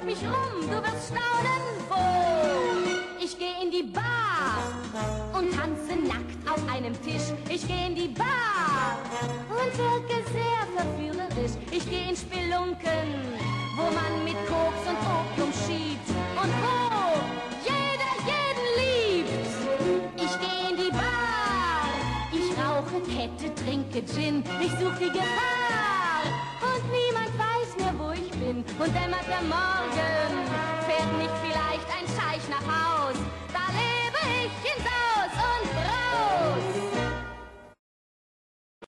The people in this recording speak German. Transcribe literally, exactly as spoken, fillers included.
mich rum, du wirst staunen, wo? Ich geh in die Bar und tanze nackt auf einem Tisch. Ich geh in die Bar und wirke sehr verführerisch. Ich geh in Spelunken, wo man mit Koks und Opium schiebt und wo jeder jeden liebt. Ich geh in die Bar, ich rauche Kette, trinke Gin, ich such die Gefahr und niemand weiß mehr, wo ich bin. Und dämmert der Morgen, fährt nicht vielleicht ein Scheich nach Haus, da lebe ich in Saus und Braus.